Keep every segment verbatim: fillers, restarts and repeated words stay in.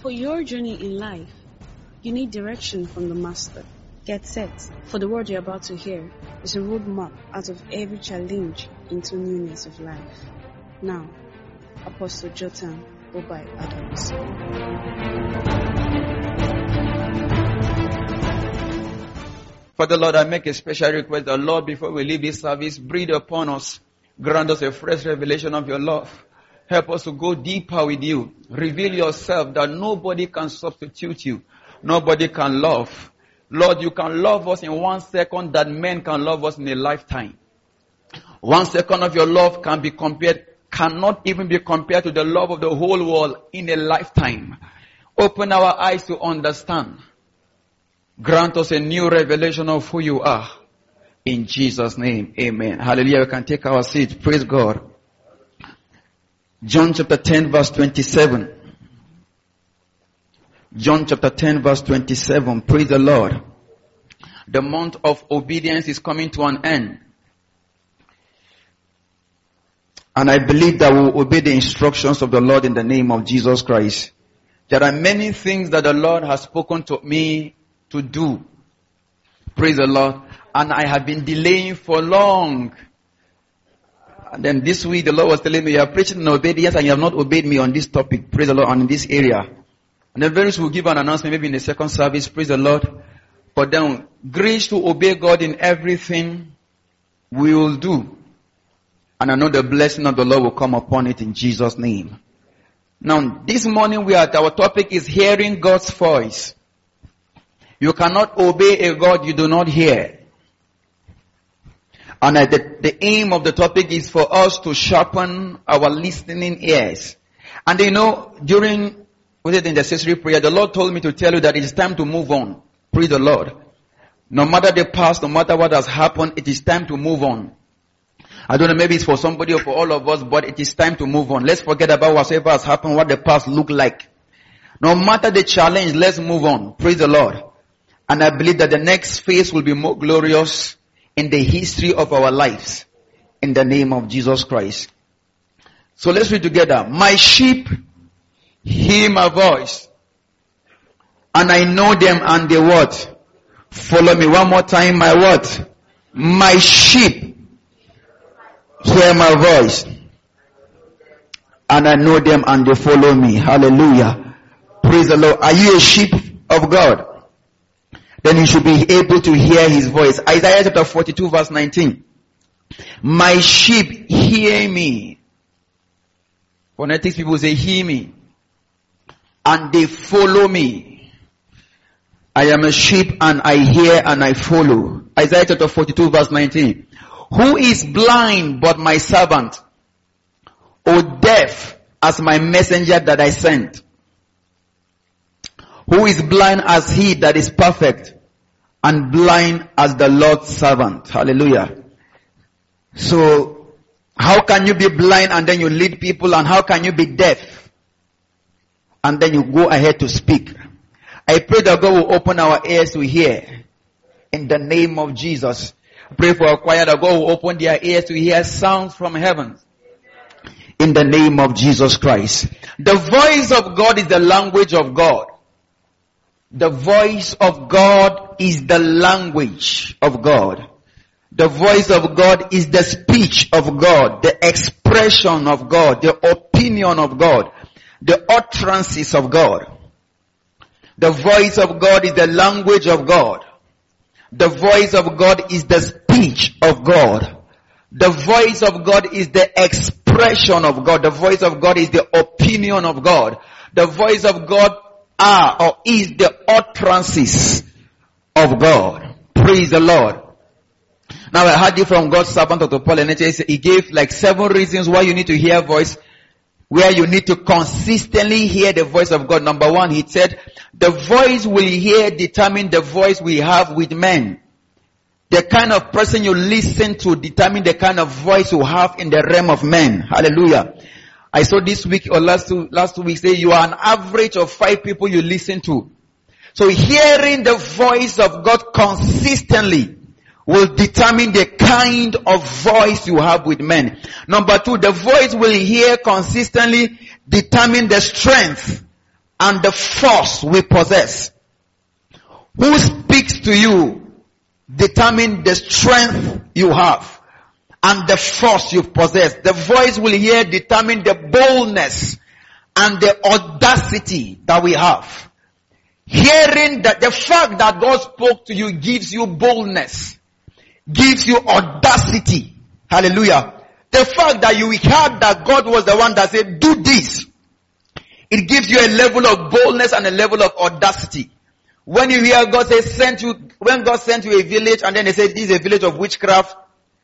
For your journey in life, you need direction from the Master. Get set, for the word you're about to hear is a roadmap out of every challenge into newness of life. Now, Apostle Jotham Obai Adams. Father Lord, I make a special request that Lord, before we leave this service, breathe upon us, grant us a fresh revelation of your love. Help us to go deeper with you. Reveal yourself that nobody can substitute you. Nobody can love. Lord, you can love us in one second that men can love us in a lifetime. One second of your love can be compared, cannot even be compared to the love of the whole world in a lifetime. Open our eyes to understand. Grant us a new revelation of who you are. In Jesus' name, amen. Hallelujah. We can take our seat. Praise God. John chapter ten verse twenty-seven. John chapter ten verse twenty-seven. Praise the Lord. The month of obedience is coming to an end. And I believe that we will obey the instructions of the Lord in the name of Jesus Christ. There are many things that the Lord has spoken to me to do. Praise the Lord. And I have been delaying for long. And then this week the Lord was telling me, you are preaching in obedience and you have not obeyed me on this topic. Praise the Lord. And in this area. And then very soon we'll give an announcement maybe in the second service. Praise the Lord. But then grace to obey God in everything we will do. And I know the blessing of the Lord will come upon it in Jesus' name. Now this morning we are, our topic is hearing God's voice. You cannot obey a God you do not hear. And the, the aim of the topic is for us to sharpen our listening ears. And you know, during with the intercessory prayer, the Lord told me to tell you that it is time to move on. Praise the Lord. No matter the past, no matter what has happened, it is time to move on. I don't know, maybe it's for somebody or for all of us, but it is time to move on. Let's forget about whatever has happened, what the past looked like. No matter the challenge, let's move on. Praise the Lord. And I believe that the next phase will be more glorious in the history of our lives. In the name of Jesus Christ. So let's read together. My sheep hear my voice. And I know them and they what? Follow me. One more time. My what? My sheep hear my voice. And I know them and they follow me. Hallelujah. Praise the Lord. Are you a sheep of God? Then you should be able to hear his voice. Isaiah chapter forty-two verse nineteen. My sheep hear me. Phonetics people say hear me. And they follow me. I am a sheep and I hear and I follow. Isaiah chapter forty-two verse nineteen. Who is blind but my servant? Or deaf as my messenger that I sent? Who is blind as he that is perfect, and blind as the Lord's servant? Hallelujah. So, how can you be blind and then you lead people, and how can you be deaf and then you go ahead to speak? I pray that God will open our ears to hear in the name of Jesus. I pray for our choir that God will open their ears to hear sounds from heaven in the name of Jesus Christ. The voice of God is the language of God. The voice of God is the language of God. The voice of God is the speech of God, the expression of God, the opinion of God, the utterances of God. The voice of God is the language of God. The voice of God is the speech of God. The voice of God is the expression of God. The voice of God is the opinion of God. The voice of God are or is the utterances of God. Praise the Lord. Now I heard it from God's servant Doctor Paul, and he gave like seven reasons why you need to hear voice, where you need to consistently hear the voice of God. Number one, he said, the voice we hear determine the voice we have with men. The kind of person you listen to determine the kind of voice you have in the realm of men. Hallelujah. I saw this week or last two, last two weeks say you are an average of five people you listen to. So hearing the voice of God consistently will determine the kind of voice you have with men. Number two, the voice will hear consistently determine the strength and the force we possess. Who speaks to you determine the strength you have and the force you possess. The voice will hear determine the boldness and the audacity that we have. Hearing that the fact that God spoke to you gives you boldness, gives you audacity. Hallelujah. The fact that you heard that God was the one that said, do this, it gives you a level of boldness and a level of audacity. When you hear God say, sent you, when God sent you a village and then they say, this is a village of witchcraft,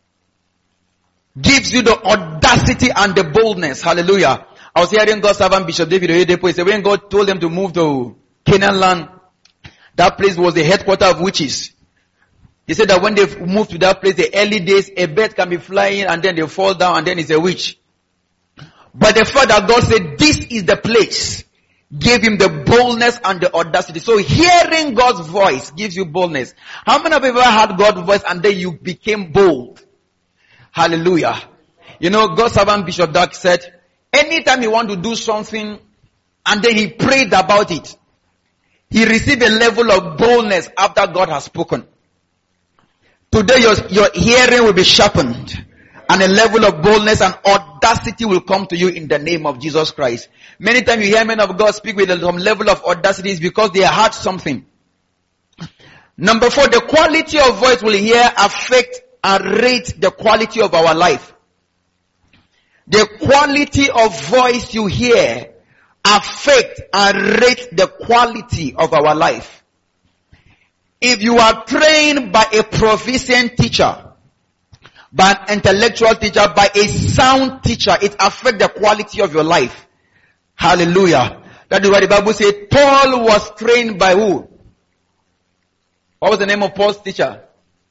gives you the audacity and the boldness. Hallelujah. I was hearing God's servant Bishop David Oyedepo. He said, when God told them to move to Canaan land, that place was the headquarters of witches. He said that when they moved to that place, the early days, a bird can be flying and then they fall down and then it's a witch. But the fact that God said, this is the place, gave him the boldness and the audacity. So hearing God's voice gives you boldness. How many of you ever heard God's voice and then you became bold? Hallelujah. You know, God's servant Bishop Dark said, anytime you want to do something and then he prayed about it, he received a level of boldness after God has spoken. Today your, your hearing will be sharpened and a level of boldness and audacity will come to you in the name of Jesus Christ. Many times you hear men of God speak with some level of audacity is because they heard something. Number four, the quality of voice will hear affect and rate the quality of our life. The quality of voice you hear affect and rate the quality of our life. If you are trained by a proficient teacher, by an intellectual teacher, by a sound teacher, it affects the quality of your life. Hallelujah. That is why the Bible says Paul was trained by who? What was the name of Paul's teacher?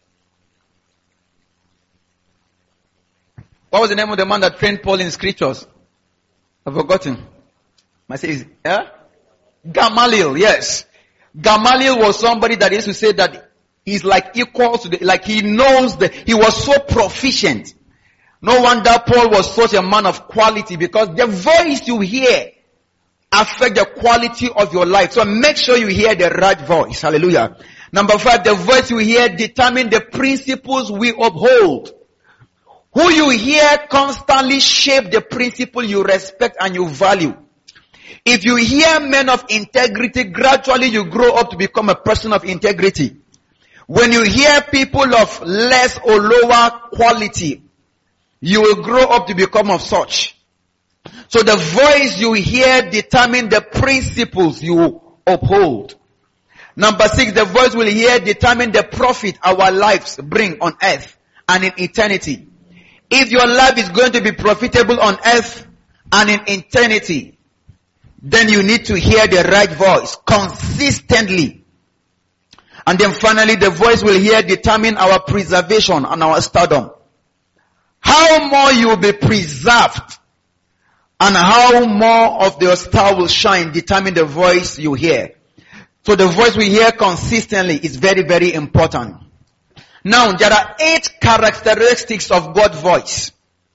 What was the name of the man that trained Paul in scriptures? I've forgotten. I say, yeah? Gamaliel, yes. Gamaliel was somebody that used to say that he's like equal to the, like he knows that he was so proficient. No wonder Paul was such a man of quality because the voice you hear affects the quality of your life. So make sure you hear the right voice. Hallelujah. Number five, the voice you hear determines the principles we uphold. Who you hear constantly shape the principle you respect and you value. If you hear men of integrity, gradually you grow up to become a person of integrity. When you hear people of less or lower quality, you will grow up to become of such. So the voice you hear determines the principles you uphold. Number six, the voice will hear determine the profit our lives bring on earth and in eternity. If your life is going to be profitable on earth and in eternity, then you need to hear the right voice consistently. And then finally, the voice will hear determine our preservation and our stardom. How more you will be preserved and how more of your star will shine determine the voice you hear. So the voice we hear consistently is very, very important. Now, there are eight characteristics of God's voice.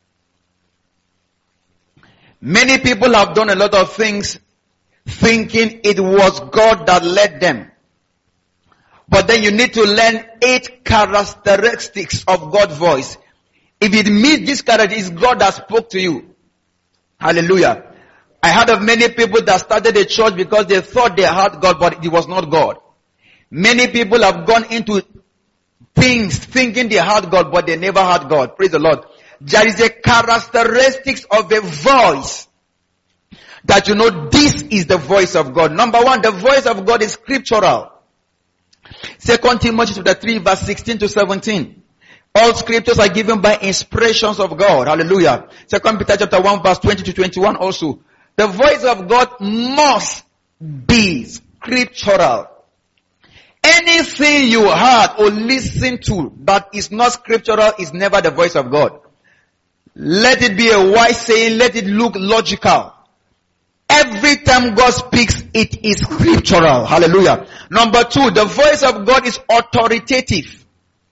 Many people have done a lot of things thinking it was God that led them. But then you need to learn eight characteristics of God's voice. If it meets this characteristic, it's God that spoke to you. Hallelujah. I heard of many people that started a church because they thought they had God, but it was not God. Many people have gone into things thinking they had God, but they never had God. Praise the Lord. There is a characteristics of a voice that you know this is the voice of God. Number one, the voice of God is scriptural. Second Timothy chapter three verse sixteen to seventeen. All scriptures are given by inspirations of God. Hallelujah. Second Peter chapter one verse twenty to twenty-one also. The voice of God must be scriptural. Anything you heard or listen to that is not scriptural is never the voice of God. Let it be a wise saying. Let it look logical. Every time God speaks, it is scriptural. Hallelujah. Number two, the voice of God is authoritative.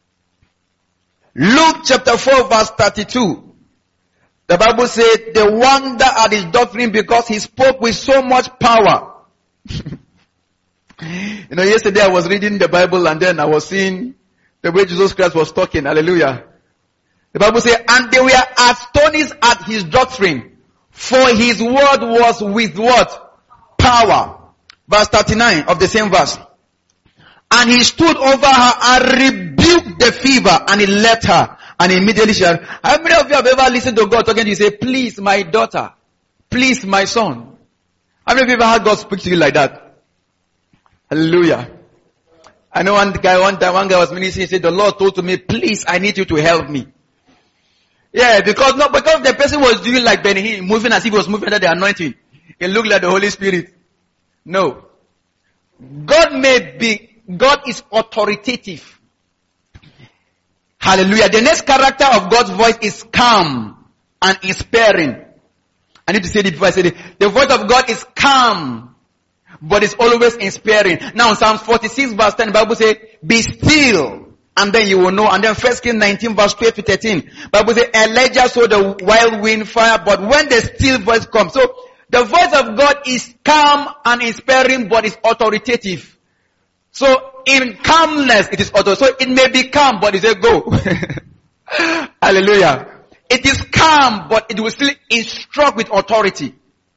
Luke chapter four verse thirty-two. The Bible said, they wonder at his doctrine because he spoke with so much power You know, yesterday I was reading the Bible and then I was seeing the way Jesus Christ was talking. Hallelujah. The Bible says, and they were astonished at his doctrine, for his word was with what? Power. Verse thirty-nine of the same verse. And he stood over her and rebuked the fever, and he left her, and immediately she had. How many of you have ever listened to God talking to you, say, please my daughter, please my son? How many of you ever heard God speak to you like that? Hallelujah. I know one guy, one time, one guy was ministering, he said, the Lord told to me, please, I need you to help me. Yeah, because not because the person was doing like Benny Hinn, moving as if he was moving under the anointing. It looked like the Holy Spirit. No. God may be, God is authoritative. Hallelujah. The next character of God's voice is calm and inspiring. I need to say it before I say it. The voice of God is calm, but it's always inspiring. Now, Psalm forty-six verse ten, the Bible says, be still, and then you will know. And then First Kings nineteen verse twelve to thirteen, the Bible says, Elijah saw the wild wind fire, but when the still voice comes. So, the voice of God is calm and inspiring, but it's authoritative. So, in calmness, it is authoritative. So, it may be calm, but it's a go. Hallelujah. It is calm, but it will still instruct with authority.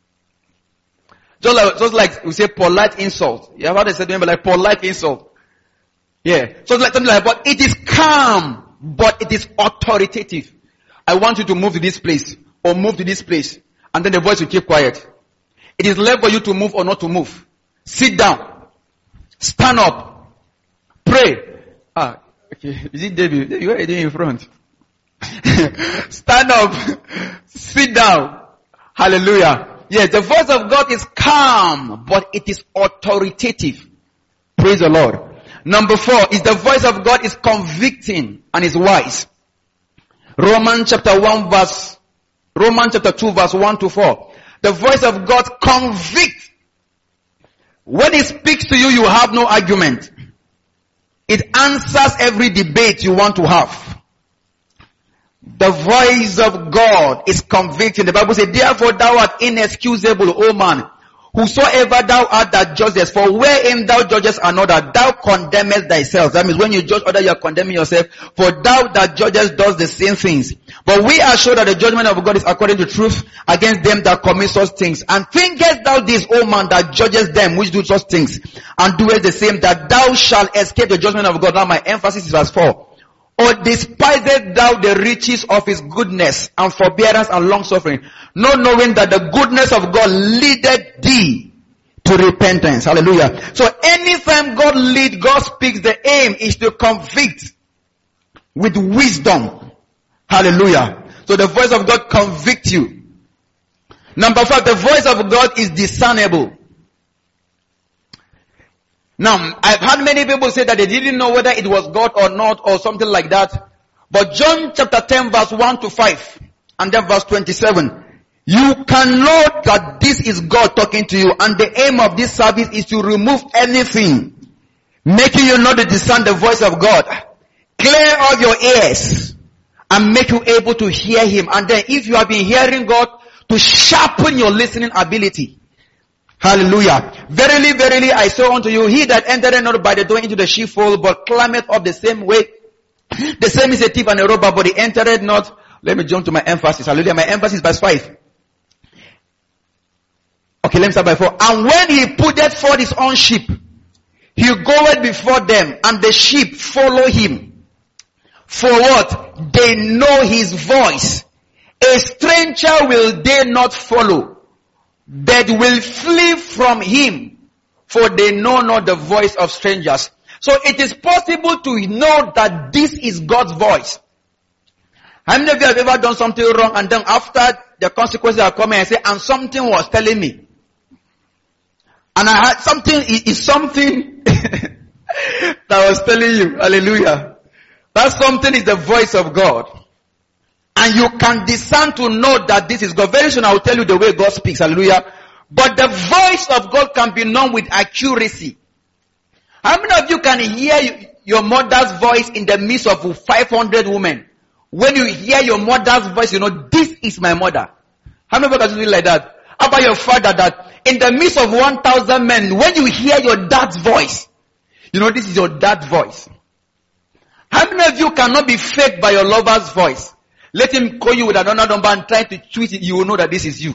Just like, just like we say polite insult. You have heard it said like polite insult. Yeah. So it's like something like that. But it is calm, but it is authoritative. I want you to move to this place, or move to this place. And then the voice will keep quiet. It is left for you to move or not to move. Sit down. Stand up. Pray. Ah, okay. Is it David? You are in front. Stand up. Sit down. Hallelujah. Yes, the voice of God is calm, but it is authoritative. Praise the Lord. Number four is the voice of God is convicting and is wise. Romans chapter one verse, Romans chapter two verse one to four. The voice of God convicts. When it speaks to you, you have no argument. It answers every debate you want to have. The voice of God is convicting. The Bible says, therefore thou art inexcusable, O man, whosoever thou art that judgest, for wherein thou judgest another, thou condemnest thyself. That means when you judge other, you are condemning yourself. For thou that judgest does the same things. But we are sure that the judgment of God is according to truth against them that commit such things. And thinkest thou this, O man, that judgest them which do such things, and doest the same, that thou shalt escape the judgment of God. Now my emphasis is verse four. Or despisest thou the riches of his goodness and forbearance and long suffering, not knowing that the goodness of God leadeth thee to repentance. Hallelujah. So anytime God leads, God speaks, the aim is to convict with wisdom. Hallelujah. So the voice of God convicts you. Number five, the voice of God is discernible. Now, I've heard many people say that they didn't know whether it was God or not or something like that. But John chapter ten verse one to five and then verse twenty-seven. You can know that this is God talking to you, and the aim of this service is to remove anything making you not to discern the voice of God. Clear all your ears and make you able to hear Him. And then if you have been hearing God, to sharpen your listening ability. Hallelujah. Verily, verily, I say unto you, he that entered not by the door into the sheepfold, but climbeth up the same way. The same is a thief and a robber, but he entered not. Let me jump to my emphasis. Hallelujah. My emphasis verse five. Okay, let me start by four. And when he putteth forth his own sheep, he goeth before them, and the sheep follow him. For what? They know his voice. A stranger will they not follow, but will flee from him, for they know not the voice of strangers. So it is possible to know that this is God's voice. How many of you have ever done something wrong and then after the consequences are coming and say, and something was telling me? And I had something, it is something that was telling you. Hallelujah. That something is the voice of God. And you can discern to know that this is God. Very soon I will tell you the way God speaks. Hallelujah. But the voice of God can be known with accuracy. How many of you can hear your mother's voice in the midst of five hundred women? When you hear your mother's voice, you know, this is my mother. How many of you can do it like that? How about your father, that in the midst of one thousand men, when you hear your dad's voice, you know this is your dad's voice. How many of you cannot be faked by your lover's voice? Let him call you with another number and try to tweet it, you will know that this is you.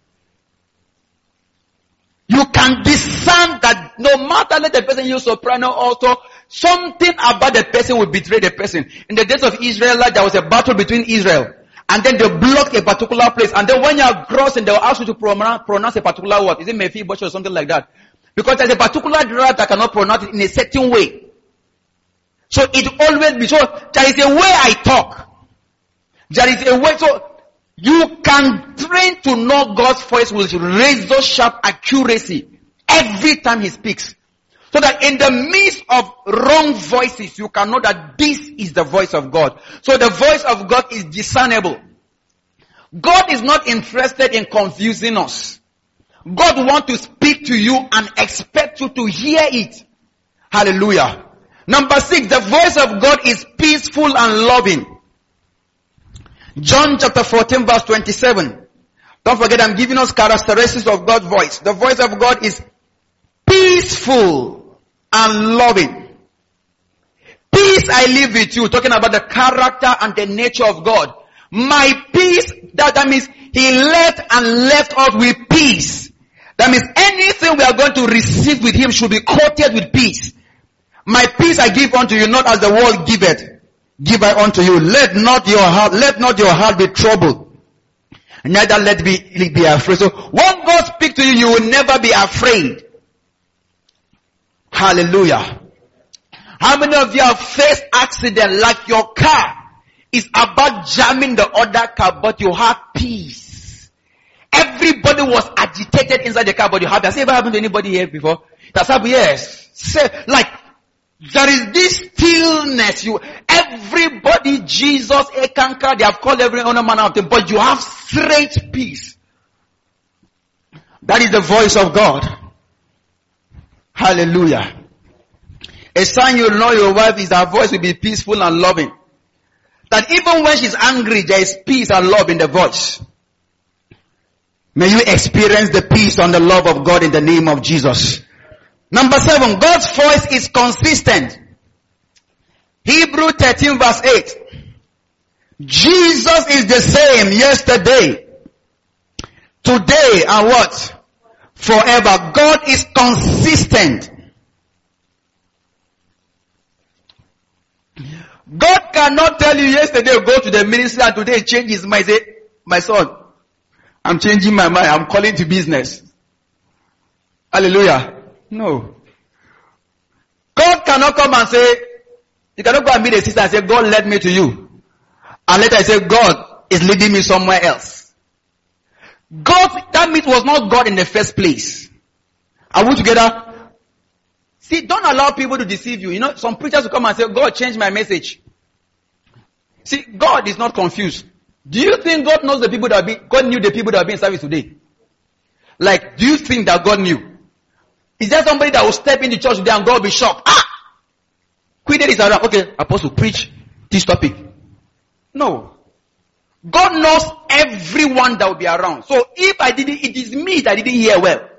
You can discern that no matter let the person use soprano alto, something about the person will betray the person. In the days of Israel, there was a battle between Israel. And then they blocked a particular place. And then when you are crossing, they will ask you to pronounce, pronounce a particular word. Is it Mephibosheth or something like that? Because there's a particular tribe that cannot pronounce it in a certain way. So it always be, so there is a way I talk. There is a way, so you can train to know God's voice with razor sharp accuracy every time he speaks. So that in the midst of wrong voices, you can know that this is the voice of God. So the voice of God is discernible. God is not interested in confusing us. God wants to speak to you and expect you to hear it. Hallelujah. Number six, the voice of God is peaceful and loving. John chapter fourteen verse twenty-seven. Don't forget, I'm giving us characteristics of God's voice. The voice of God is peaceful and loving. Peace I live with you. Talking about the character and the nature of God. My peace, that, that means he left and left us with peace. That means anything we are going to receive with him should be coated with peace. My peace I give unto you, not as the world giveth. Give I unto you. Let not your heart, let not your heart be troubled. Neither let be, be afraid. So when God speaks to you, you will never be afraid. Hallelujah. How many of you have faced accident like your car is about jamming the other car, but you have peace? Everybody was agitated inside the car, but you have. Has it ever happened to anybody here before? That's happened, yes. Say, like, there is this stillness. You, everybody, Jesus, Ekanka, they have called every other man of them, but you have straight peace. That is the voice of God. Hallelujah. A sign you know your wife is her voice will be peaceful and loving. That even when she's angry, there is peace and love in the voice. May you experience the peace and the love of God in the name of Jesus. Number seven, God's voice is consistent. Hebrew thirteen verse eight. Jesus is the same yesterday, today, and what? Forever. God is consistent. God cannot tell you yesterday go to the ministry and today change his mind. Say, my son, I'm changing my mind. I'm calling to business. Hallelujah. No. God cannot come and say, you cannot go and meet a sister and say, God led me to you. And later I say, God is leading me somewhere else. God, that means was not God in the first place. Are we together? See, don't allow people to deceive you. You know, some preachers will come and say, God changed my message. See, God is not confused. Do you think God knows the people that are being, God knew the people that are being in service today? Like, do you think that God knew? Is there somebody that will step in the church today and God will be shocked? Ah! Quitted is around. Okay, apostle, preach this topic. No. God knows everyone that will be around. So if I didn't, it is me that didn't hear well.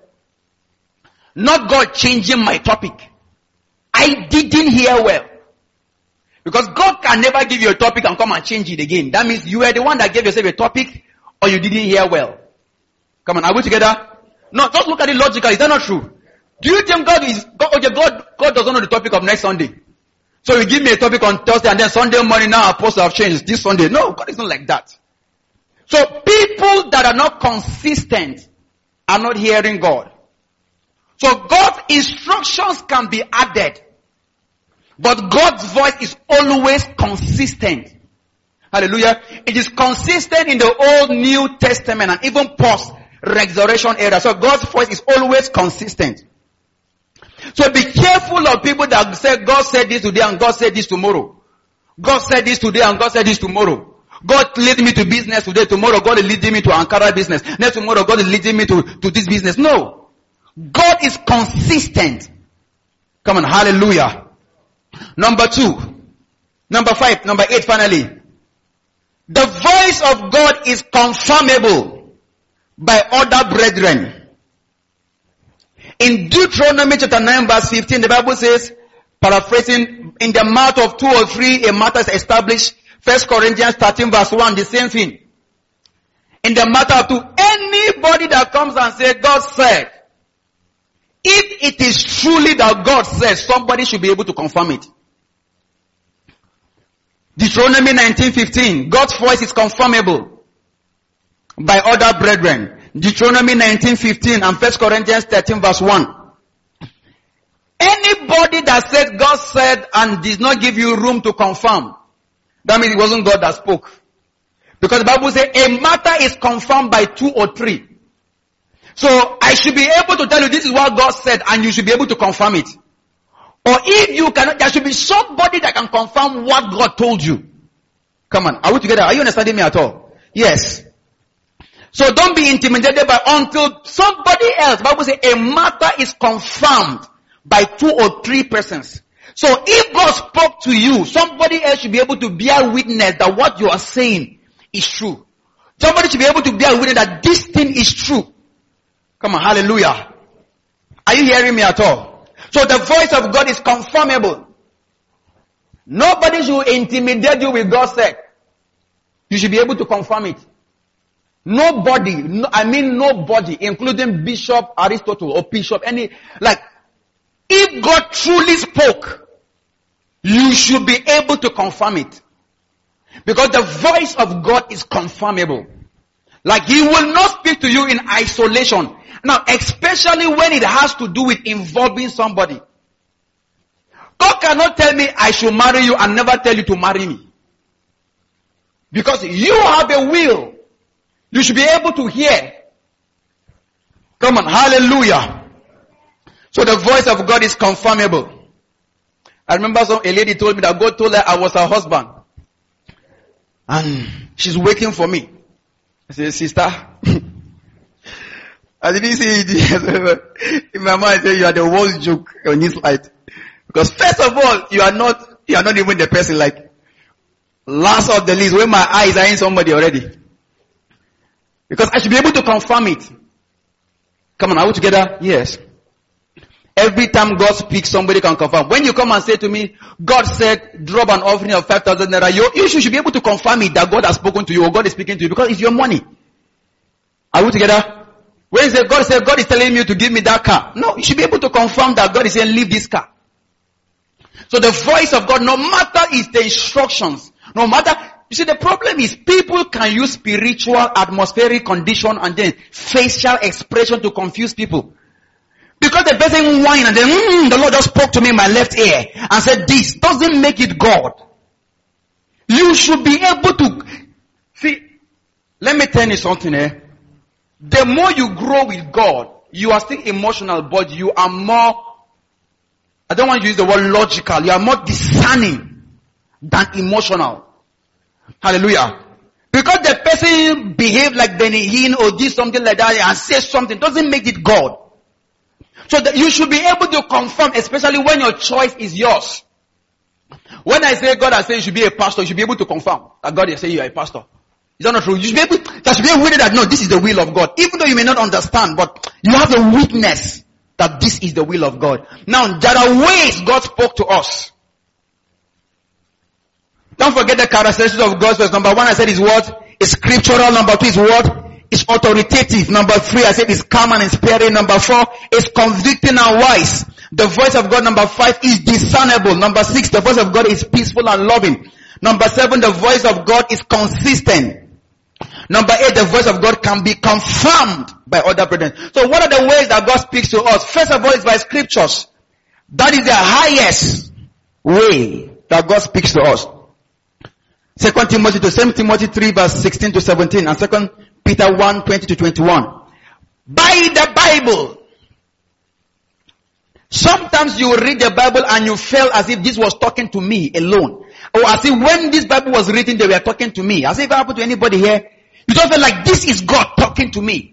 Not God changing my topic. I didn't hear well. Because God can never give you a topic and come and change it again. That means you were the one that gave yourself a topic or you didn't hear well. Come on, are we together? No, just look at it logically. Is that not true? Do you think God is, God, okay, God, God doesn't know the topic of next Sunday? So you give me a topic on Thursday and then Sunday morning now apostle have changed this Sunday. No, God is not like that. So people that are not consistent are not hearing God. So God's instructions can be added, but God's voice is always consistent. Hallelujah. It is consistent in the Old New Testament and even post-resurrection era. So God's voice is always consistent. So be careful of people that say God said this today and God said this tomorrow. God said this today and God said this tomorrow. God led me to business today, tomorrow God is leading me to Ankara business. Next tomorrow God is leading me to, to this business. No. God is consistent. Come on, hallelujah. Number two. Number five, number eight finally. The voice of God is confirmable by other brethren. In Deuteronomy chapter nine verse fifteen, the Bible says, paraphrasing, in the mouth of two or three, a matter is established. First Corinthians thirteen verse one, the same thing. In the matter of two, anybody that comes and says, God said, if it is truly that God says, somebody should be able to confirm it. Deuteronomy nineteen fifteen, God's voice is confirmable by other brethren. Deuteronomy nineteen fifteen and First Corinthians thirteen verse one. Anybody that said God said and did not give you room to confirm, that means it wasn't God that spoke. Because the Bible says a matter is confirmed by two or three. So I should be able to tell you this is what God said and you should be able to confirm it. Or if you cannot, there should be somebody that can confirm what God told you. Come on, are we together? Are you understanding me at all? Yes. So don't be intimidated by until somebody else. The Bible says a matter is confirmed by two or three persons. So if God spoke to you, somebody else should be able to bear witness that what you are saying is true. Somebody should be able to bear witness that this thing is true. Come on, hallelujah. Are you hearing me at all? So the voice of God is confirmable. Nobody should intimidate you with God's sake. You should be able to confirm it. Nobody, no, I mean nobody, including Bishop Aristotle or Bishop, any, like, if God truly spoke, you should be able to confirm it. Because the voice of God is confirmable. Like, He will not speak to you in isolation. Now, especially when it has to do with involving somebody. God cannot tell me I should marry you and never tell you to marry me. Because you have a will. You should be able to hear. Come on, hallelujah. So the voice of God is confirmable. I remember some, a lady told me that God told her I was her husband. And she's waiting for me. I said, sister, I didn't say it. In my mind, I said, you are the worst joke on this light. Because first of all, you are not, you are not even the person like, last of the list, when my eyes are in somebody already. Because I should be able to confirm it. Come on, are we together? Yes. Every time God speaks, somebody can confirm. When you come and say to me, God said, drop an offering of five thousand naira, you, you should be able to confirm it that God has spoken to you or God is speaking to you because it's your money. Are we together? When you say, God said, God is telling you to give me that car. No, you should be able to confirm that God is saying, leave this car. So the voice of God, no matter is the instructions, no matter, you see the problem is people can use spiritual atmospheric condition and then facial expression to confuse people. Because the person whine and then, mm, the Lord just spoke to me in my left ear and said this, doesn't make it God. You should be able to, see, let me tell you something eh. The more you grow with God, you are still emotional, but you are more, I don't want to use the word logical, you are more discerning than emotional. Hallelujah. Because the person behaved like Benny Hinn or did something like that and says something, doesn't make it God. So that you should be able to confirm, especially when your choice is yours. When I say God has said you should be a pastor, you should be able to confirm that God has said you are a pastor. Is that not true? You should be able, there should be a witness that no, this is the will of God. Even though you may not understand, but you have a witness that this is the will of God. Now, there are ways God spoke to us. Don't forget the characteristics of God's voice. Number one, I said is what? Is scriptural. Number two is what? Is authoritative. Number three, I said is calm and inspiring. Number four, is convicting and wise. The voice of God, number five, is discernible. Number six, the voice of God is peaceful and loving. Number seven, the voice of God is consistent. Number eight, the voice of God can be confirmed by other brethren. So what are the ways that God speaks to us? First of all, it's by scriptures. That is the highest way that God speaks to us. Second Timothy to Second Timothy three verse sixteen to seventeen and Second Peter one twenty to twenty-one. By the Bible. Sometimes you read the Bible and you feel as if this was talking to me alone. Or as if when this Bible was written, they were talking to me. As if it happened to anybody here. You don't feel like this is God talking to me.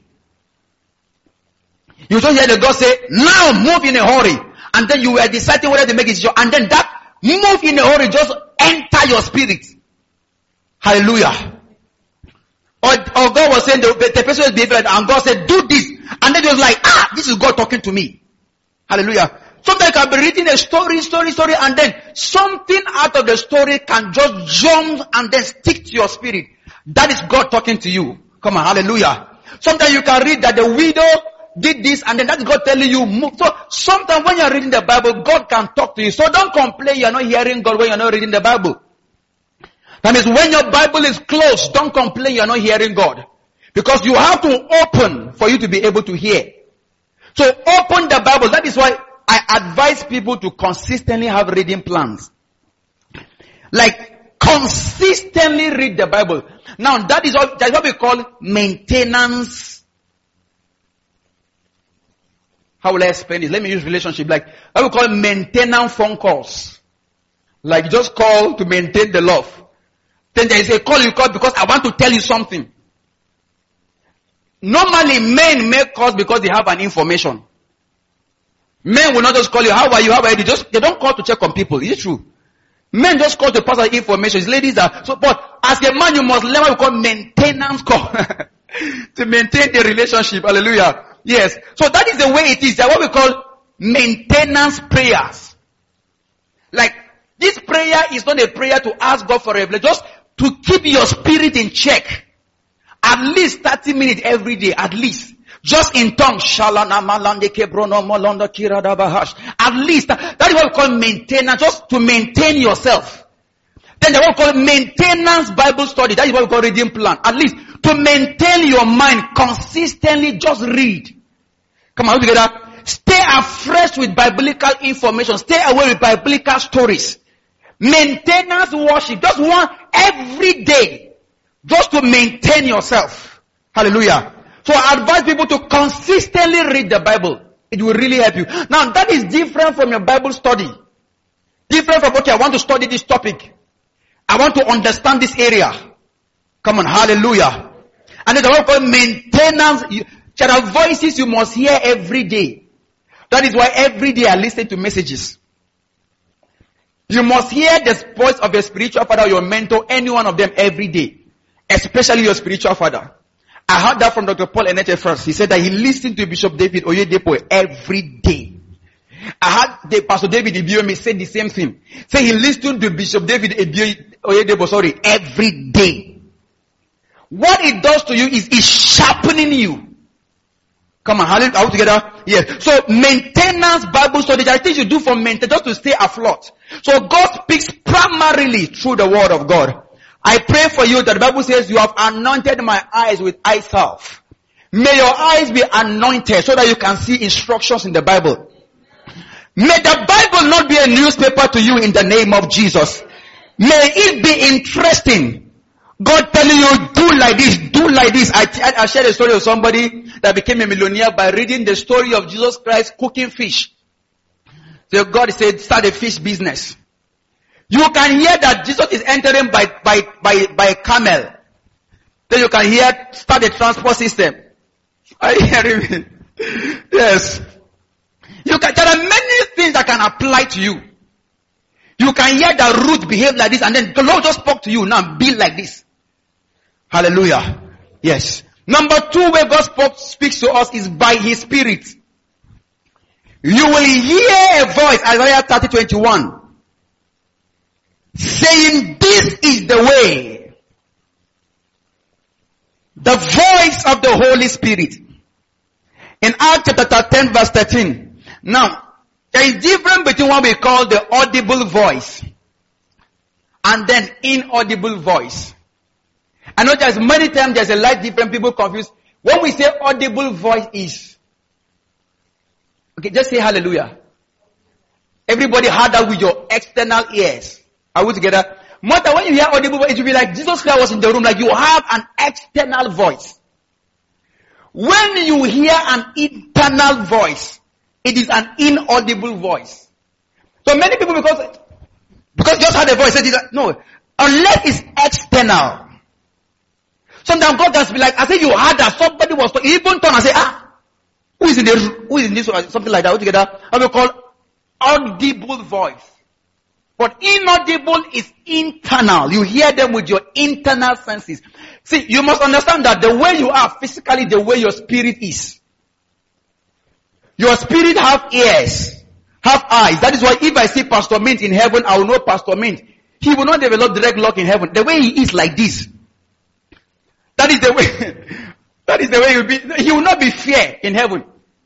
You don't hear the God say, now move in a hurry. And then you were deciding whether to make it and then that move in a hurry just enter your spirit. Hallelujah. Or, or God was saying the, the person was behaving and God said, do this. And then he was like, ah, this is God talking to me. Hallelujah. Sometimes you can be reading a story, story, story, and then something out of the story can just jump and then stick to your spirit. That is God talking to you. Come on, hallelujah. Sometimes you can read that the widow did this, and then that's God telling you move. So sometimes when you're reading the Bible, God can talk to you. So don't complain you're not hearing God when you're not reading the Bible. That means when your Bible is closed, don't complain you're not hearing God. Because you have to open for you to be able to hear. So open the Bible. That is why I advise people to consistently have reading plans. Like, consistently read the Bible. Now, that is what, that is what we call maintenance. How will I explain this? Let me use relationship. Like, what we call maintenance phone calls. Like, just call to maintain the love. Then there is a call you call because I want to tell you something. Normally, men make calls because they have an information. Men will not just call you, how are you, how are you? They just, they don't call to check on people. Is it true? Men just call to pass on information. It's ladies that, so, but as a man, you must learn what we call maintenance call. To maintain the relationship. Hallelujah. Yes. So that is the way it is. That's what we call maintenance prayers. Like, this prayer is not a prayer to ask God for a revelation, just to keep your spirit in check. At least thirty minutes every day, at least. Just in tongues. At least, that is what we call maintenance, just to maintain yourself. Then they what we call maintenance Bible study. That is what we call reading plan. At least, to maintain your mind consistently, just read. Come on, together. Stay afresh with biblical information. Stay away with biblical stories. Maintenance worship. Just one every day. Just to maintain yourself. Hallelujah. So I advise people to consistently read the Bible. It will really help you. Now that is different from your Bible study. Different from, okay, I want to study this topic. I want to understand this area. Come on, hallelujah. And there's a word called maintenance. There are voices you must hear every day. That is why every day I listen to messages. You must hear the voice of your spiritual father, your mentor, any one of them every day. Especially your spiritual father. I heard that from Doctor Paul Enete first. He said that he listened to Bishop David Oyedepo every day. I heard the Pastor David Ibiyomi say the same thing. Say he listened to Bishop David Oyedepo, sorry, every day. What it does to you is it's sharpening you. Come on, hallelujah, all together? Yes. So maintenance Bible study, there are things you do for maintenance just to stay afloat. So God speaks primarily through the word of God. I pray for you that the Bible says you have anointed my eyes with eye salve. May your eyes be anointed so that you can see instructions in the Bible. May the Bible not be a newspaper to you in the name of Jesus. May it be interesting. God telling you, do like this, do like this. I, I, I shared a story of somebody that became a millionaire by reading the story of Jesus Christ cooking fish. So God said, start a fish business. You can hear that Jesus is entering by, by, by, by camel. Then you can hear, start a transport system. Are you hearing me? Yes. You can, there are many things that can apply to you. You can hear the root behave like this, and then the Lord just spoke to you, now be like this. Hallelujah. Yes. Number two, where God spoke, speaks to us is by His Spirit. You will hear a voice, Isaiah thirty twenty-one. Saying, this is the way. The voice of the Holy Spirit. In Acts chapter ten verse thirteen. Now, there is difference between what we call the audible voice and then inaudible voice. I know there's many times there's a lot different people confused. When we say audible voice is, okay, just say hallelujah. Everybody heard that with your external ears. Are we together? More than when you hear audible voice, it will be like Jesus Christ was in the room, like you have an external voice. When you hear an internal voice, it is an inaudible voice. So many people, because because just had a voice, said no, unless it's external. Sometimes God just be like, I say you heard that somebody was talking, even turn and say, ah, who is in the who is in this or something like that all together? And we call audible voice. But inaudible is internal. You hear them with your internal senses. See, you must understand that the way you are physically, the way your spirit is. Your spirit have ears, have eyes. That is why if I see Pastor Mint in heaven, I will know Pastor Mint. He will not develop direct lock in heaven. The way he is like this. That is the way, that is the way he will be. He will not be fear in heaven.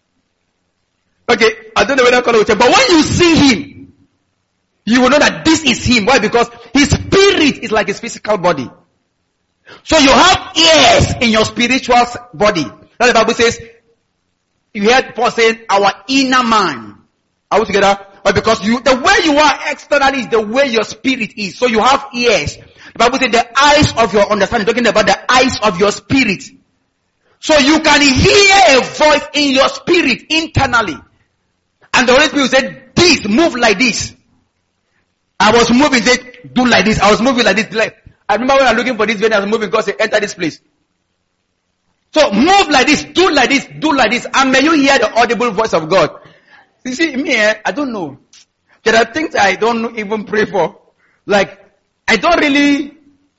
Okay, I don't know whether I call it, but when you see him, you will know that this is him. Why? Because his spirit is like his physical body. So you have ears in your spiritual body. That the Bible says, you heard Paul saying, our inner man. Are we together? But because you, the way you are externally is the way your spirit is. So you have ears. The Bible says the eyes of your understanding, talking about the eyes of your spirit. So you can hear a voice in your spirit internally. And the Holy Spirit said, this, move like this. I was moving, said, do like this. I was moving like this. Like, I remember when I was looking for this venue, I was moving, God said, enter this place. So move like this, do like this, do like this. And may you hear the audible voice of God. You see, me, eh, I don't know. There are things I don't even pray for. Like, I don't really,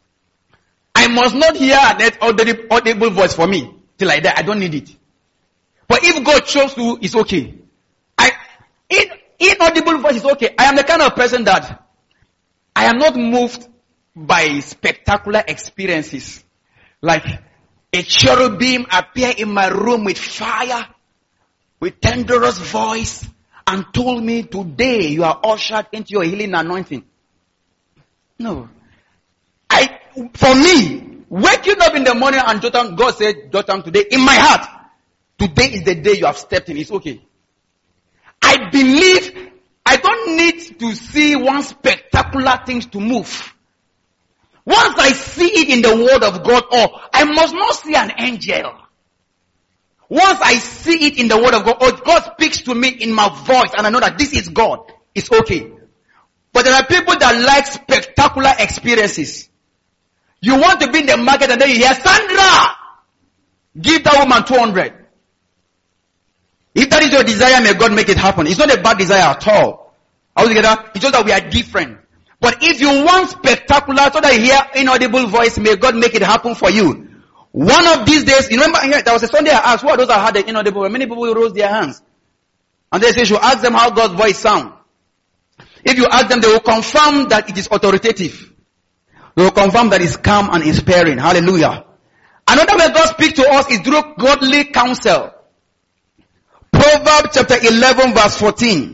I must not hear an audible voice for me. Till like that, I don't need it. But if God chose to, it's okay. I, in, inaudible voice is okay. I am the kind of person that I am not moved by spectacular experiences. Like, a cherubim appear in my room with fire, with thunderous voice, and told me, today you are ushered into your healing anointing. No. I, for me, waking up in the morning and Jotham, God said, Jotham, today, in my heart, today is the day you have stepped in. It's okay. I believe I don't need to see one spectacular things to move. Once I see it in the word of God, or I must not see an angel. Once I see it in the word of God, or God speaks to me in my voice and I know that this is God, it's okay. But there are people that like spectacular experiences. You want to be in the market and then you hear, Sandra, give that woman two hundred. If that is your desire, may God make it happen. It's not a bad desire at all. Are we together? It's just that we are different. But if you want spectacular, so that you hear inaudible voice, may God make it happen for you. One of these days, you remember here, there was a Sunday I asked, who are those that had the inaudible? Many people raised their hands. And they say, you ask them how God's voice sounds. If you ask them, they will confirm that it is authoritative. They will confirm that it's calm and inspiring. Hallelujah. Another way God speaks to us is through godly counsel. Proverbs chapter eleven verse fourteen.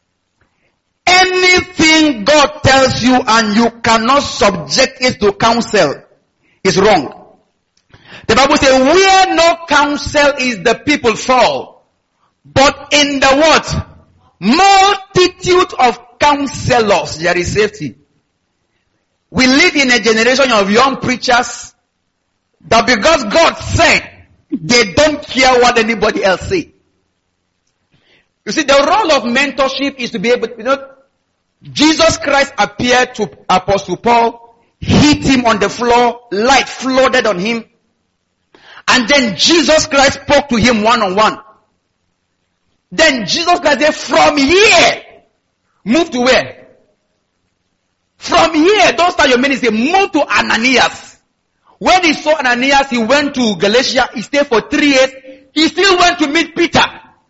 Anything God tells you and you cannot subject it to counsel is wrong. The Bible says, where no counsel is, the people fall. But in the what? Multitude of counselors, there is safety. We live in a generation of young preachers that because God said, they don't care what anybody else say. You see, the role of mentorship is to be able to, you know, Jesus Christ appeared to Apostle Paul, hit him on the floor, light flooded on him, and then Jesus Christ spoke to him one-on-one. Then Jesus Christ said, from here, move to where? From here, don't start your ministry, move to Ananias. When he saw Ananias, he went to Galatia, he stayed for three years, he still went to meet Peter.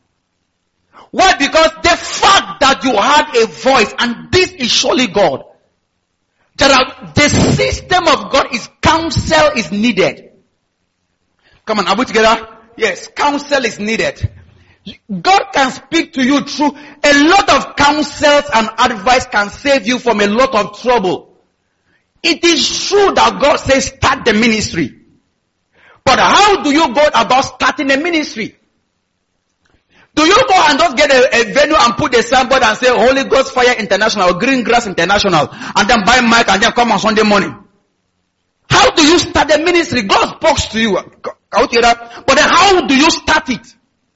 Why? Because the fact that you had a voice, and this is surely God. There are, the system of God is counsel is needed. Come on, are we together? Yes, counsel is needed. God can speak to you through a lot of counsels and advice can save you from a lot of trouble. It is true that God says start the ministry. But how do you go about starting a ministry? Do you go and just get a, a venue and put a signboard and say Holy Ghost Fire International or Green Grass International and then buy mic and then come on Sunday morning? How do you start the ministry? God spoke to you. But then how do you start it?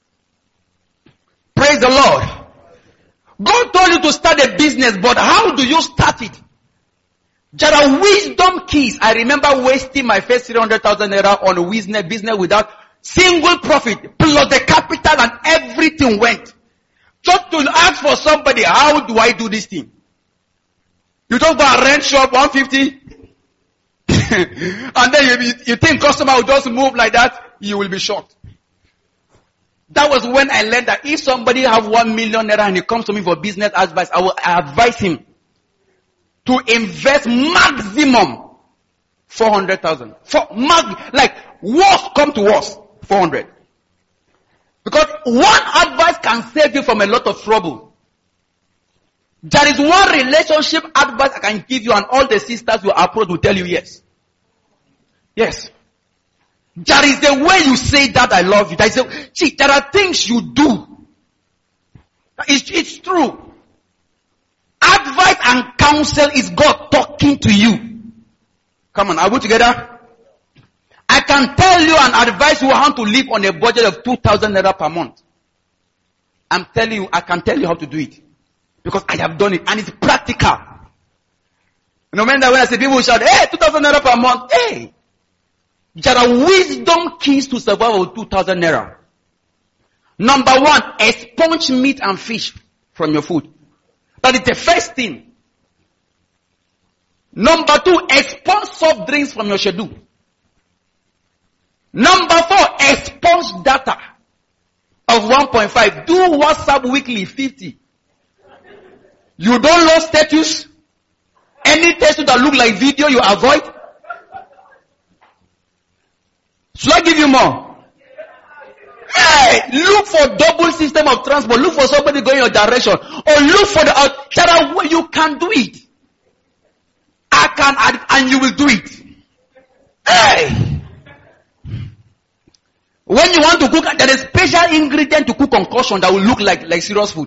Praise the Lord. God told you to start a business, but how do you start it? There are wisdom keys. I remember wasting my first three hundred thousand naira on a business, business without single profit, plus the capital and everything went. Just to ask for somebody, how do I do this thing? You just go and rent shop one fifty, and then you, you think customer will just move like that, you will be shocked. That was when I learned that if somebody have one million naira and he comes to me for business advice, I will advise him to invest maximum four hundred thousand. For mag, like worst come to worst, four hundred. Because one advice can save you from a lot of trouble. There is one relationship advice I can give you, and all the sisters you approach will tell you yes. Yes. There is a way you say that I love you. There is a, see, there are things you do. It's, it's true. Advice and counsel is God talking to you. Come on, are we together? I can tell you and advise you how to live on a budget of two thousand naira per month. I'm telling you, I can tell you how to do it. Because I have done it and it's practical. No matter when I say people shout, hey, two thousand naira per month, hey. There are wisdom keys to survive with two thousand naira. Number one, expunge meat and fish from your food. That is the first thing. Number two, expunge soft drinks from your schedule. Number four, expunge data of one point five. Do WhatsApp weekly, fifty. You don't love status. Any status that look like video, you avoid. Should I give you more? Hey, look for double system of transport. Look for somebody going your direction. Or look for the out. There are ways you can do it. I can add, and you will do it. Hey. When you want to cook, there is special ingredient to cook concoction that will look like, like serious food.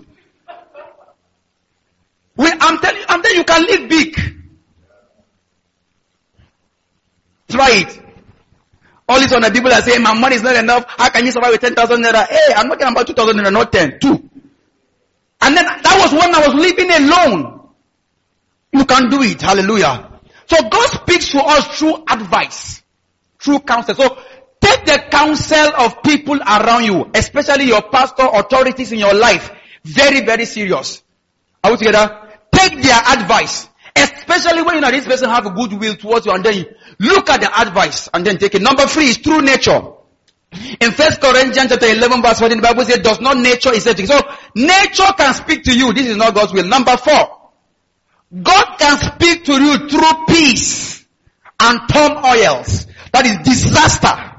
We, I'm telling you, I'm telling you, you can live big. Try it. All this on the people that say, my money is not enough. How can you survive with ten thousand naira? Hey, I'm not talking about two thousand naira, not ten, two. And then that was when I was living alone. You can do it. Hallelujah. So God speaks to us through advice, through counsel. So take the counsel of people around you, especially your pastor, authorities in your life, very, very serious. Are we together? Take their advice, especially when you know this person have a good will towards you, and then look at the advice and then take it. Number three is true nature. In First Corinthians chapter eleven verse fourteen, the Bible says, does not nature is everything. So nature can speak to you. This is not God's will. Number four, God can speak to you through peace and turmoils. That is disaster.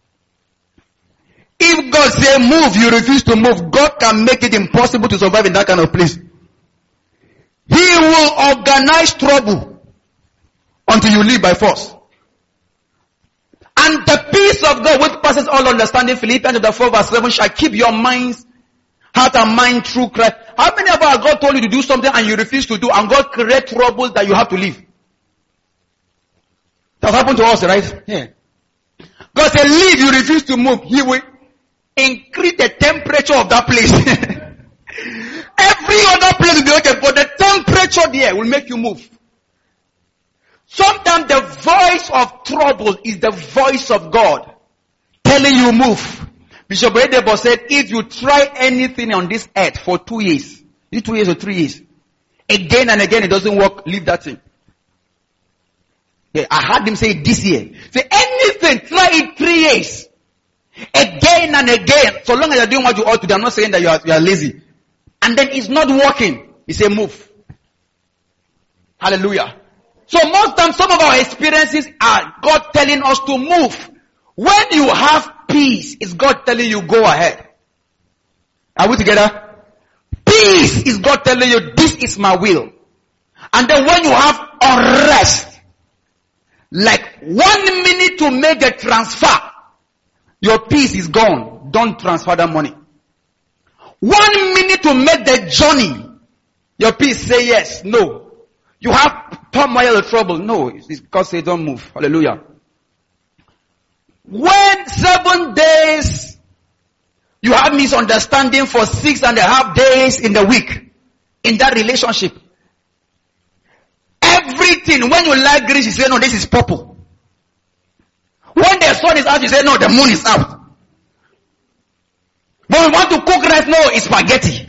If God say move, you refuse to move, God can make it impossible to survive in that kind of place. He will organize trouble until you live by force. And the peace of God which passes all understanding, Philippians chapter four verse seven, shall keep your minds, heart and mind through Christ. How many of us God told you to do something and you refuse to do, and God create trouble that you have to leave? That happened to us, right? Yeah. God said, leave, you refuse to move. He will increase the temperature of that place. Every other place will be okay, but the temperature there will make you move. Sometimes the voice of trouble is the voice of God telling you move. Bishop Edebo said, if you try anything on this earth for two years, is two years or three years, again and again it doesn't work, leave that thing. Yeah, I heard him say it this year. Say anything, try it three years. Again and again. So long as you're doing what you ought to do, I'm not saying that you are, you are lazy. And then it's not working. He say move. Hallelujah. So most times some of our experiences are God telling us to move. When you have peace, it's God telling you go ahead. Are we together? Peace is God telling you this is my will. And then when you have unrest, like one minute to make the transfer, your peace is gone. Don't transfer that money. One minute to make the journey, your peace say yes, no. You have turmoil or trouble, no. It's because they don't move. Hallelujah. When seven days, you have misunderstanding for six and a half days in the week, in that relationship. Everything, when you like green, you say, no, this is purple. When the sun is out, you say, no, the moon is out. But we want to cook rice, no, it's spaghetti.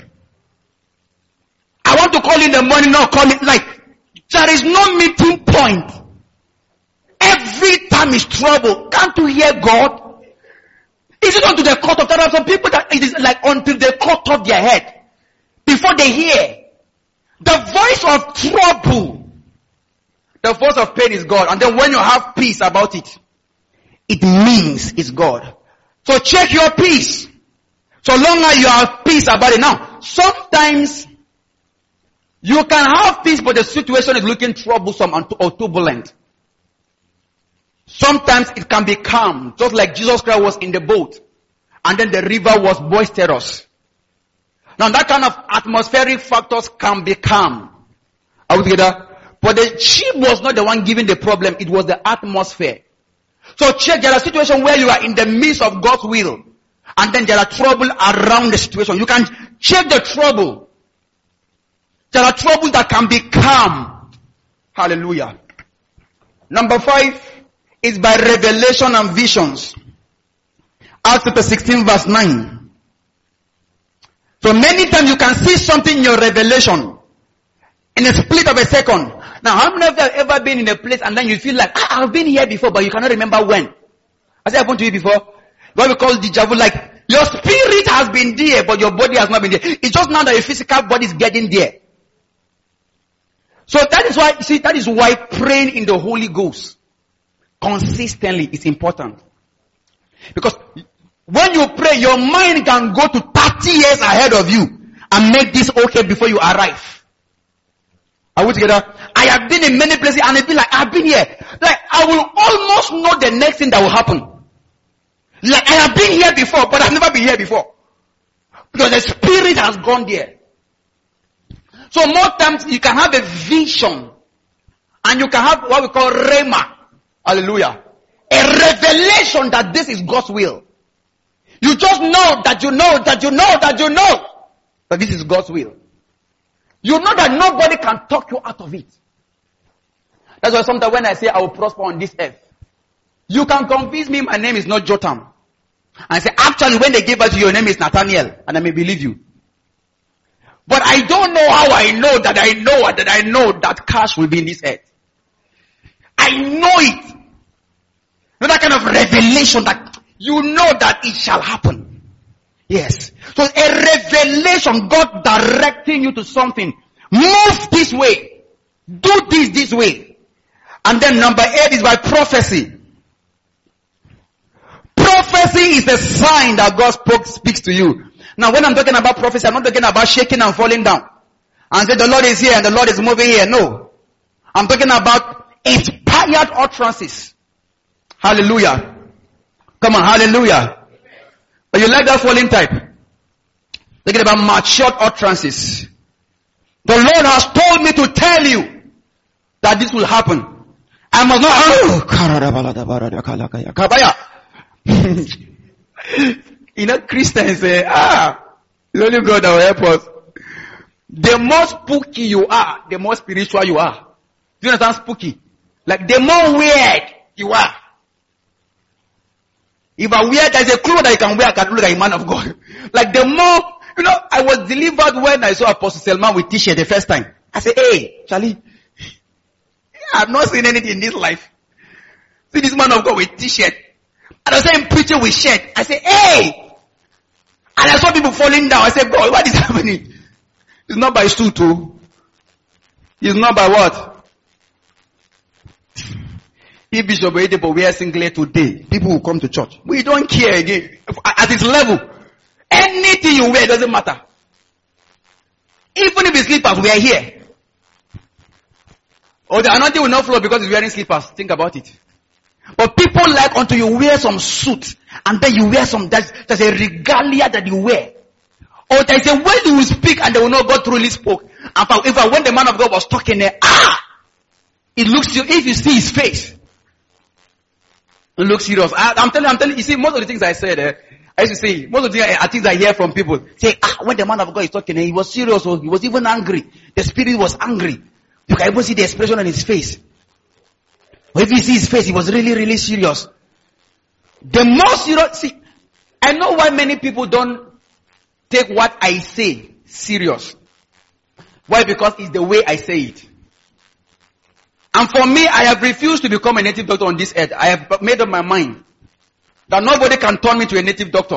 I want to call in the morning, no, call it like, there is no meeting point. Every time is trouble. Can't you hear God? Is it unto the cut off? There are some people that it is like until they cut off their head before they hear. The voice of trouble, the voice of pain is God. And then when you have peace about it, it means it's God. So check your peace. So long as you have peace about it. Now, sometimes you can have peace, but the situation is looking troublesome or turbulent. Sometimes it can be calm, just like Jesus Christ was in the boat, and then the river was boisterous. Now that kind of atmospheric factors can be calm. Are we together? But the ship was not the one giving the problem, it was the atmosphere. So check, there are situations where you are in the midst of God's will, and then there are trouble around the situation. You can check the trouble. There are troubles that can be calm. Hallelujah. Number five is by revelation and visions. Acts chapter sixteen verse nine. So many times you can see something in your revelation in a split of a second. Now, how many of you have ever been in a place and then you feel like, ah, I've been here before, but you cannot remember when? Has it happened to you before? What we call deja vu, like your spirit has been there, but your body has not been there. It's just now that your physical body is getting there. So that is why, see, that is why praying in the Holy Ghost consistently is important. Because when you pray, your mind can go to thirty years ahead of you and make this okay before you arrive. Are we together? I have been in many places and I feel like I've been here. Like I will almost know the next thing that will happen. Like I have been here before, but I've never been here before. Because the spirit has gone there. So more times you can have a vision and you can have what we call rhema. Hallelujah. A revelation that this is God's will. You just know that you know that you know that you know that this is God's will. You know that nobody can talk you out of it. That's why sometimes when I say I will prosper on this earth, you can convince me my name is not Jotham. And I say, actually when they gave us your name is Nathaniel, and I may believe you. But I don't know how I know that I know that I know that cash will be in this earth. I know it. You know that kind of revelation that you know that it shall happen. Yes. So a revelation, God directing you to something. Move this way. Do this this way. And then number eight is by prophecy. Prophecy is the sign that God spoke, speaks to you. Now when I'm talking about prophecy, I'm not talking about shaking and falling down. And say the Lord is here and the Lord is moving here. No. I'm talking about inspired utterances. Hallelujah. Come on, hallelujah. But you like that falling type? Thinking about matured utterances. The Lord has told me to tell you that this will happen. I must not. Oh, you know, Christians say, ah, it's only God that will help us. The more spooky you are, the more spiritual you are. Do you understand spooky? Like the more weird you are. If I wear, there's a cloth that you can wear, I can look like a man of God. Like the more, you know, I was delivered when I saw Apostle Selman with t-shirt the first time. I said, hey, Charlie, I've not seen anything in this life. See this man of God with t-shirt. And I saw him preaching with shirt. I said, hey! And I saw people falling down. I said, God, what is happening? It's not by suit, too. It's not by what? If Bishop Oyedepo wears singlet today, people will come to church. We don't care again. At its level, anything you wear doesn't matter. Even if it's slippers, we are here. Or the anointing will not flow because he's wearing slippers. Think about it. But people like until you wear some suit and then you wear some, there's, there's a regalia that you wear. Or there's a way you will speak and they will know God truly spoke. And for, if when the man of God was talking there, ah! It looks, if you see his face, it looks serious. I, I'm telling you, I'm telling you, you see, most of the things I said, eh, I used to say, most of the things I, things I hear from people, say, ah, when the man of God is talking, eh, he was serious, or he was even angry. The spirit was angry. You can even see the expression on his face. But if you see his face, he was really, really serious. The more serious, see, I know why many people don't take what I say serious. Why? Because it's the way I say it. And for me, I have refused to become a native doctor on this earth. I have made up my mind that nobody can turn me to a native doctor.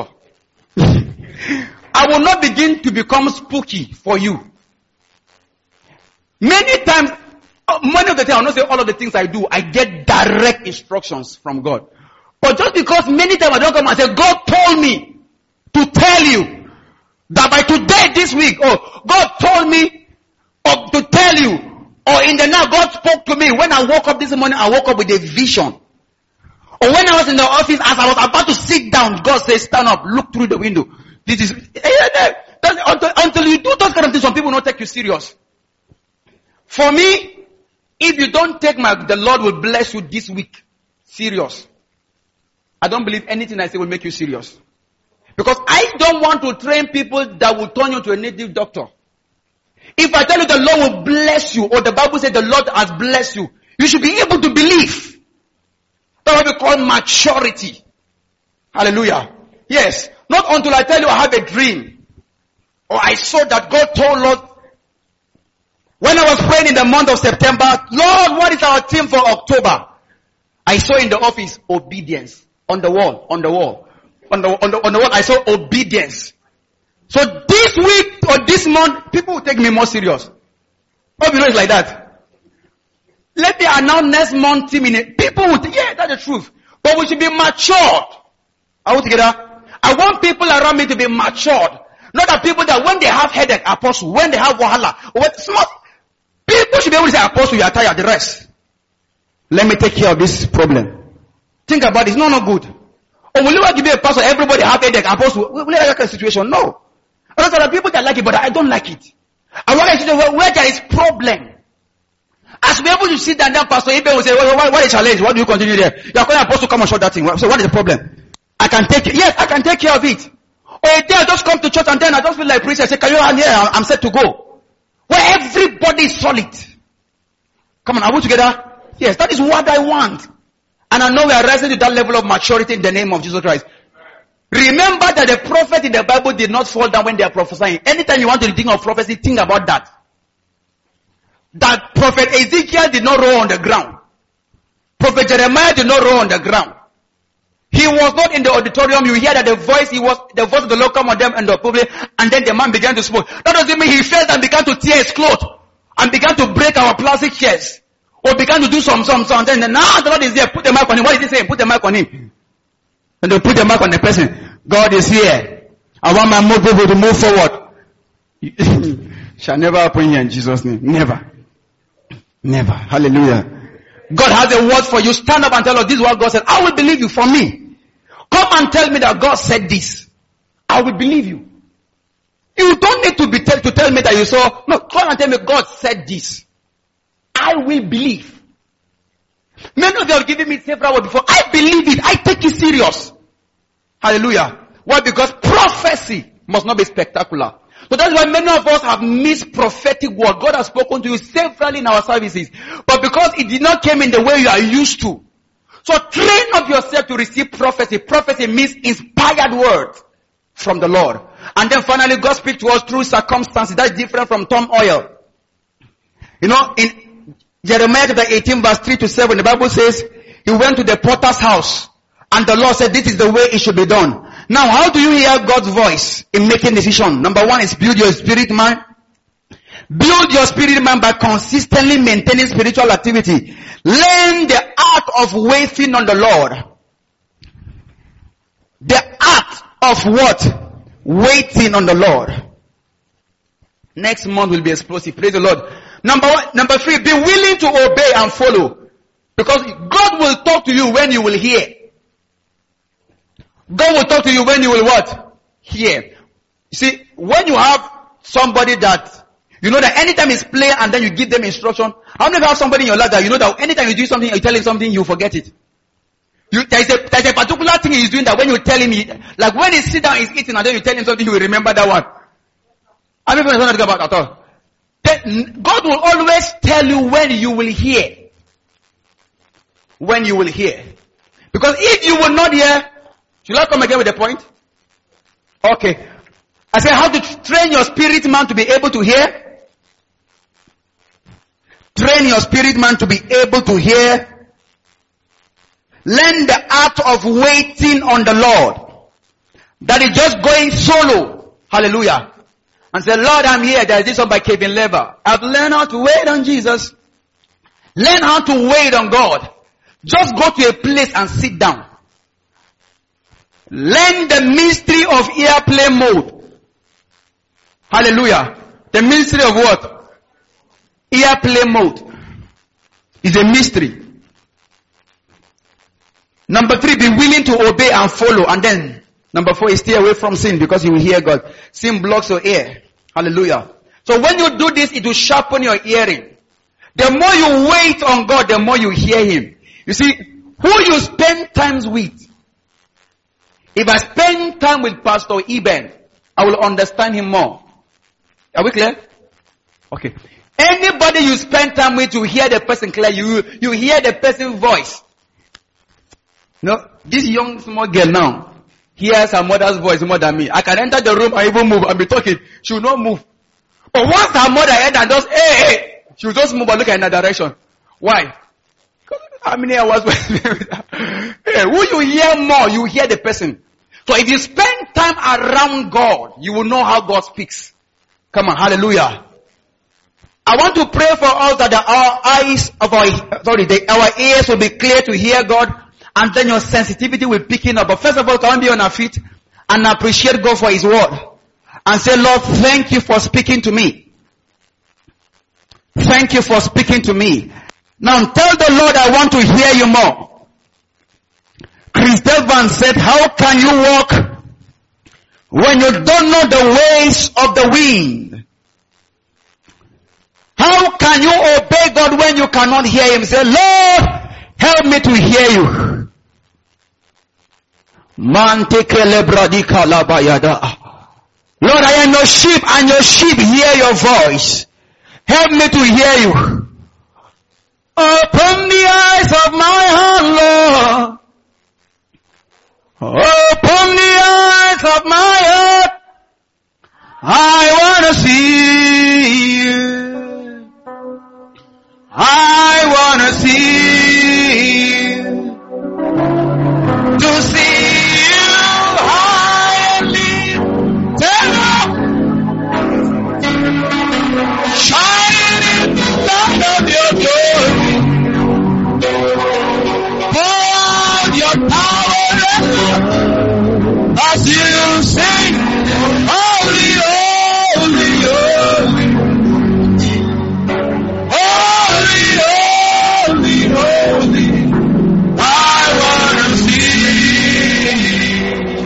I will not begin to become spooky for you. Many times, many of the time, I'm not saying all of the things I do, I get direct instructions from God. But just because many times I don't come and say, God told me to tell you that by today, this week, oh, God told me or to tell you, or in the night, God spoke to me. When I woke up this morning, I woke up with a vision. Or when I was in the office, as I was about to sit down, God says, stand up, look through the window. This is, until, until you do those kind of things, some people don't take you serious. For me, if you don't take my, the Lord will bless you this week, serious. I don't believe anything I say will make you serious. Because I don't want to train people that will turn you to a native doctor. If I tell you the Lord will bless you, or the Bible says the Lord has blessed you, you should be able to believe. That's what we call maturity. Hallelujah. Yes. Not until I tell you I have a dream, or I saw that God told Lord, when I was praying in the month of September, Lord, what is our theme for October? I saw in the office obedience on the wall, on the wall, on the on the, on the wall. I saw obedience. So this week or this month, people will take me more serious. Hope you know it's like that. Let me announce next month team in it. People will think, yeah, that's the truth. But we should be matured. Are we together? I want people around me to be matured. Not that people that when they have headache, apostle, when they have wahala, when small, people should be able to say, apostle, you are tired, the rest. Let me take care of this problem. Think about it, it's not no good. Or will you want to be a pastor, everybody have headache, apostle, will you like a situation? No. There are people that like it, but I don't like it. I want to say, where there is problem. As we able to sit down, then Pastor Ibe will say, well, what, what is challenge? What do you continue there? You are calling apostle to come and show that thing. So what is the problem? I can take it. Yes, I can take care of it. Or a day I just come to church and then I just feel like preacher. I say, can you hand here? I'm set to go. Where everybody is solid. Come on, are we together? Yes, that is what I want. And I know we are rising to that level of maturity in the name of Jesus Christ. Remember that the prophet in the Bible did not fall down when they are prophesying. Anytime you want to think of prophecy, think about that. That prophet Ezekiel did not roll on the ground. Prophet Jeremiah did not roll on the ground. He was not in the auditorium. You hear that the voice, he was, the voice of the Lord come on them and the public, and then the man began to smoke. That doesn't mean he fell and began to tear his clothes and began to break our plastic chairs or began to do some, some, some. Then now the Lord is there. Put the mic on him. What is he saying? Put the mic on him. And they put the mic on the person. God is here. I want my more people to move forward. Shall never happen here in Jesus' name. Never. Never. Hallelujah. God has a word for you. Stand up and tell us this is what God said. I will believe you. For me, come and tell me that God said this. I will believe you. You don't need to be tell, to tell me that you saw. No, come and tell me God said this. I will believe. Many of you have given me several words before. I believe it. I take it serious. Hallelujah. Why? Because prophecy must not be spectacular. So that's why many of us have missed prophetic word. God has spoken to you severally in our services. But because it did not come in the way you are used to. So train up yourself to receive prophecy. Prophecy means inspired words from the Lord. And then finally God speaks to us through circumstances. That's different from turmoil. You know, in Jeremiah chapter eighteen verse three to seven, the Bible says, he went to the potter's house. And the Lord said, this is the way it should be done. Now, how do you hear God's voice in making decision? Number one is build your spirit man. Build your spirit man by consistently maintaining spiritual activity. Learn the art of waiting on the Lord. The art of what? Waiting on the Lord. Next month will be explosive. Praise the Lord. Number one, number three, be willing to obey and follow. Because God will talk to you when you will hear. God will talk to you when you will what? Hear. You see, when you have somebody that, you know that anytime it's play and then you give them instruction, how many of you have somebody in your life that you know that anytime you do something, you tell him something, you forget it? You, there's a, there's a particular thing he's doing that when you tell him, he, like when he sit down, he's eating and then you tell him something, he will remember that one. How many of you know about at all? Then God will always tell you when you will hear. When you will hear. Because if you will not hear, should I come again with the point? Okay. I said how to train your spirit man to be able to hear. Train your spirit man to be able to hear. Learn the art of waiting on the Lord. That is just going solo. Hallelujah. And say, Lord, I'm here. There's this one by Kevin Lever. I've learned how to wait on Jesus. Learn how to wait on God. Just go to a place and sit down. Learn the mystery of airplane mode. Hallelujah. The mystery of what? Airplane mode. Is a mystery. Number three, be willing to obey and follow. And then, number four is stay away from sin because you will hear God. Sin blocks your ear. Hallelujah. So when you do this, it will sharpen your hearing. The more you wait on God, the more you hear Him. You see, who you spend times with. If I spend time with Pastor Eben, I will understand him more. Are we clear? Okay. Anybody you spend time with, you hear the person clear. You, you hear the person's voice. No, this young small girl now hears her mother's voice more than me. I can enter the room and even move and be talking. She will not move. But once her mother heard and just, hey, hey, she will just move and look in that direction. Why? How many hours was with her? Hey, who you hear more, you hear the person. So if you spend time around God, you will know how God speaks. Come on, hallelujah. I want to pray for us that our eyes of our, sorry, the, our ears will be clear to hear God, and then your sensitivity will pick it up. But first of all, can we be on our feet and appreciate God for His word? And say, Lord, thank you for speaking to me. Thank you for speaking to me. Now tell the Lord, I want to hear you more. Chris Devan said, how can you walk when you don't know the ways of the wind? How can you obey God when you cannot hear Him? Say, Lord, help me to hear you. Lord, I am your sheep and your sheep hear your voice. Help me to hear you. Open the eyes of my heart, Lord. Open the eyes of my heart. I want to see you. I want to see you. To see you high and lifted up, shining in the light of your glory. Pour your power as you sing, holy, holy, holy, holy, holy, holy. I wanna see,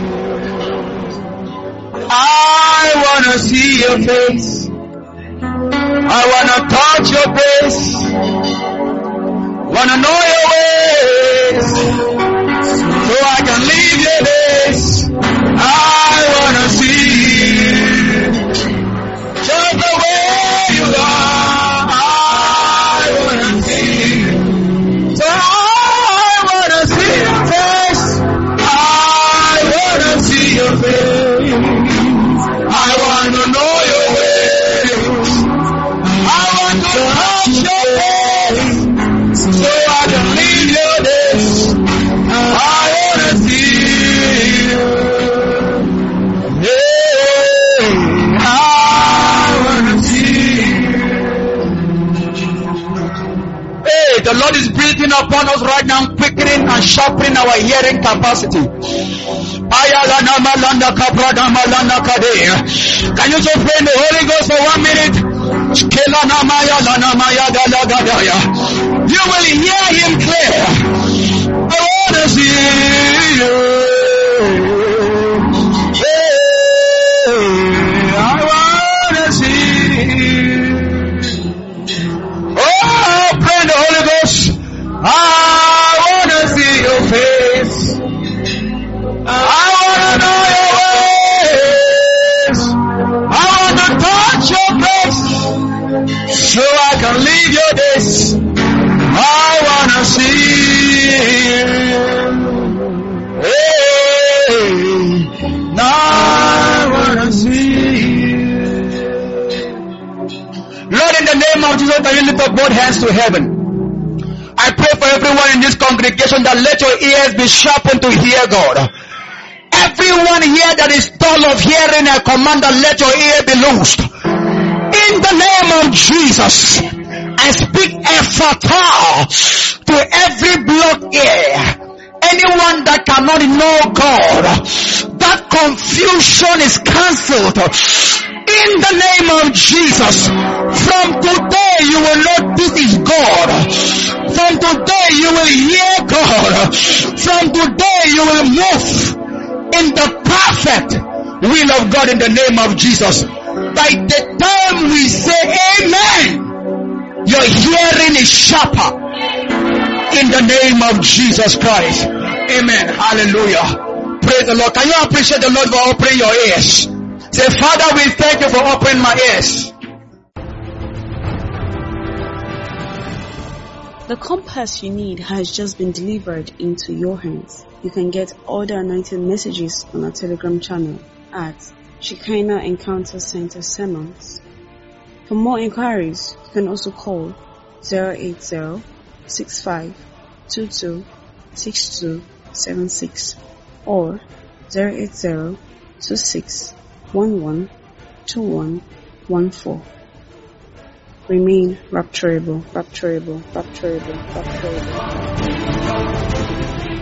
I wanna see your face. I wanna touch your face. Wanna know your ways, so I can live your days. I wanna see just the way you are. I wanna see, so I wanna see your face. I wanna see your face. I wanna know your ways. I want to touch your face, so I can live your days. I wanna see you. Hey, I wanna see you. Hey, the Lord is breathing upon us right now, quickening and sharpening our hearing capacity. Can you just pray in the Holy Ghost for one minute? You will hear Him clear. I wanna see you. Hey, I wanna see you. Oh, pray in the Holy Ghost. I wanna see your face. I wanna know your ways. I wanna touch your face, so I can live your days. I wanna see you. Hey, now I wanna see you. Lord, in the name of Jesus, I lift up both hands to heaven. I pray pray for everyone in this congregation that let your ears be sharpened to hear God. Everyone here that is dull of hearing, I command that let your ear be loosed. In the name of Jesus, I speak ephphatha to every blocked ear. Anyone that cannot know God, that confusion is cancelled. In the name of Jesus, from today you will know this is God. From today you will hear God. From today you will move in the perfect will of God in the name of Jesus. By the time we say amen, your hearing is sharper in the name of Jesus Christ. Amen. Hallelujah. Praise the Lord. Can you appreciate the Lord for opening your ears? Say, Father, we thank you for opening my ears. The compass you need has just been delivered into your hands. You can get all the anointed messages on our Telegram channel at Shekinah Encounter Center Sermons. For more inquiries, you can also call zero eight zero, six five two two, six two seven six or zero eight zero, two six one one, two one one four. Remain rapturable, rapturable, rapturable, rapturable.